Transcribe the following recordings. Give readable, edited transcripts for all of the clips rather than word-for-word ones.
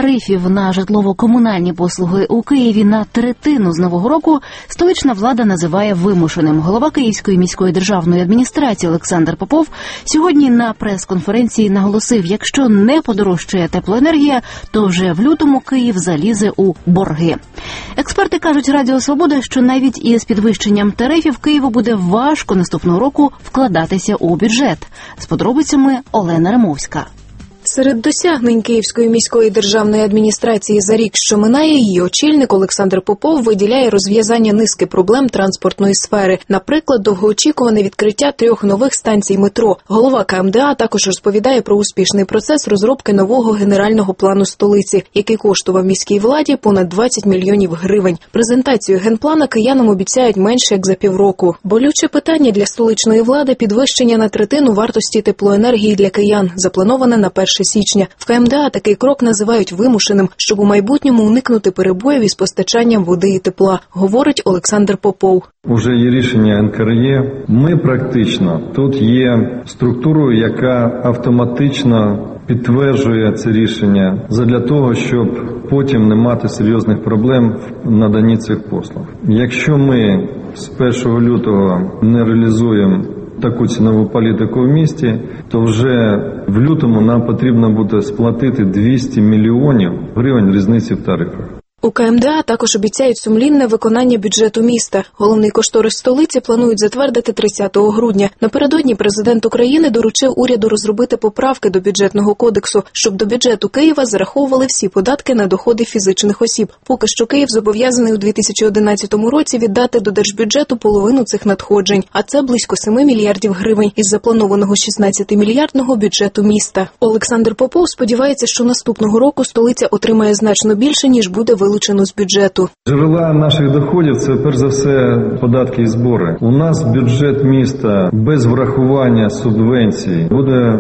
тарифів на житлово-комунальні послуги у Києві на третину з нового року столична влада називає вимушеним. Голова Київської міської державної адміністрації Олександр Попов сьогодні на прес-конференції наголосив, якщо не подорожчає теплоенергія, то вже в лютому Київ залізе у борги. Експерти кажуть Радіо Свобода, що навіть із підвищенням тарифів Києву буде важко наступного року вкладатися у бюджет. З подробицями Олена Римовська. Серед досягнень Київської міської державної адміністрації за рік, що минає, її очільник Олександр Попов виділяє розв'язання низки проблем транспортної сфери. Наприклад, довгоочікуване відкриття 3 нових станцій метро. Голова КМДА також розповідає про успішний процес розробки нового генерального плану столиці, який коштував міській владі понад 20 мільйонів гривень. Презентацію генплана киянам обіцяють менше як за півроку. Болюче питання для столичної влади – підвищення на третину вартості теплоенергії для киян, заплановане на 1 січня. В КМДА такий крок називають вимушеним, щоб у майбутньому уникнути перебоїв із постачанням води і тепла, говорить Олександр Попов. Уже є рішення НКРЕ. Ми практично тут є структурою, яка автоматично підтверджує це рішення задля того, щоб потім не мати серйозних проблем в наданні цих послуг. Якщо ми з 1 лютого не реалізуємо таку цінову політику в місті, то вже в лютому нам потрібно буде сплатити 200 мільйонів гривень різниці в тарифах. У КМДА також обіцяють сумлінне виконання бюджету міста. Головний кошторис столиці планують затвердити 30 грудня. Напередодні президент України доручив уряду розробити поправки до бюджетного кодексу, щоб до бюджету Києва зараховували всі податки на доходи фізичних осіб. Поки що Київ зобов'язаний у 2011 році віддати до держбюджету половину цих надходжень, а це близько 7 мільярдів гривень із запланованого 16-мільярдного бюджету міста. Олександр Попов сподівається, що наступного року столиця отримає значно більше, ніж буде вилучено з бюджету. Джерела наших доходів – це, перш за все, податки і збори. У нас бюджет міста без врахування субвенцій буде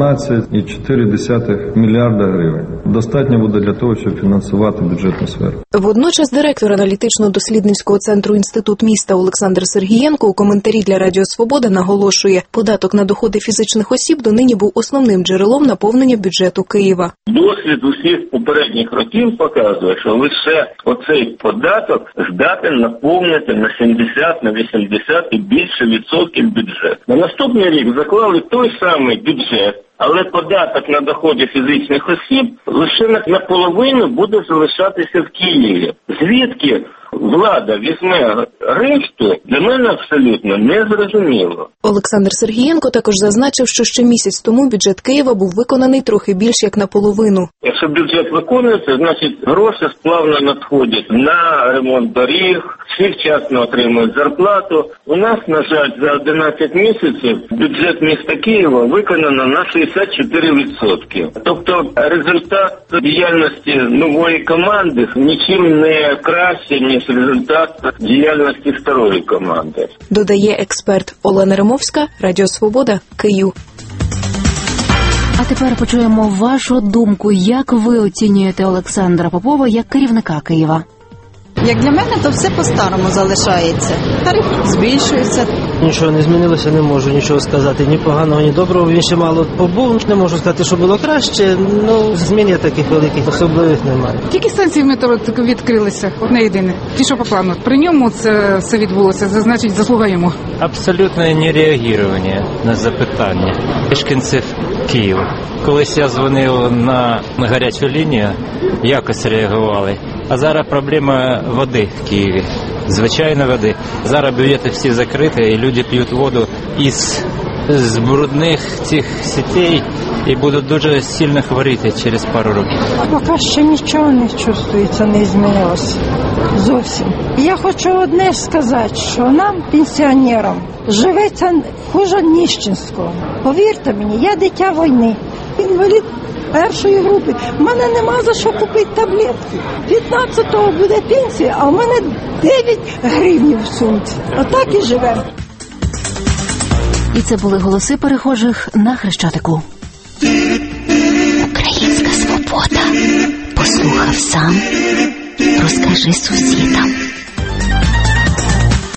12,4 мільярда гривень. Достатньо буде для того, щоб фінансувати бюджетну сферу. Водночас директор аналітично-дослідницького центру «Інститут міста» Олександр Сергієнко у коментарі для Радіо Свобода наголошує, податок на доходи фізичних осіб донині був основним джерелом наповнення бюджету Києва. Досвід усіх попередніх років показує, що лише оцей податок здатен наповнити на 70, на 80 і більше відсотків бюджет. На наступний рік заклали той самий бюджет, але податок на доходи фізичних осіб лише наполовину буде залишатися в Києві. Звідки влада візьме решту, для мене абсолютно незрозуміло. Олександр Сергієнко також зазначив, що ще місяць тому бюджет Києва був виконаний трохи більш як наполовину. Якщо бюджет виконується, значить гроші сплавно надходять на ремонт доріг, всі вчасно отримують зарплату. У нас, на жаль, за 11 місяців бюджет міста Києва виконано на 64%. Тобто результат діяльності нової команди нічим не краще, ніж результат діяльності старої команди. Додає експерт. Олена Римовська, Радіо Свобода, Київ. А тепер почуємо вашу думку. Як ви оцінюєте Олександра Попова як керівника Києва? Як для мене, то все по-старому залишається. Тариф збільшується. Нічого не змінилося, не можу нічого сказати. Ні поганого, ні доброго. Він ще мало побув. Не можу сказати, що було краще. Змін я таких великих особливих немає. Тільки станції метро відкрилися, одне єдине. Ті, що по плану. При ньому це все відбулося, це значить заслуга йому. Абсолютне нереагування на запитання мешканців Києва. Колись я дзвонив на гарячу лінію, якось реагували. А зараз проблема води в Києві, звичайно води. Зараз бювети всі закриті і люди п'ють воду з брудних цих сітей і будуть дуже сильно хворіти через пару років. Поки ще нічого не чувствується, не змінилося. Зовсім. Я хочу одне сказати, що нам, пенсіонерам, живеться хуже Ніщинського. Повірте мені, я дитя війни, інвалід першої групи. В мене нема за що купити таблетки. 15-го буде пенсія, а в мене 9 гривень в сумці. Отак і живемо. І це були голоси перехожих на Хрещатику. Українська свобода. Послухав сам, розкажи сусідам.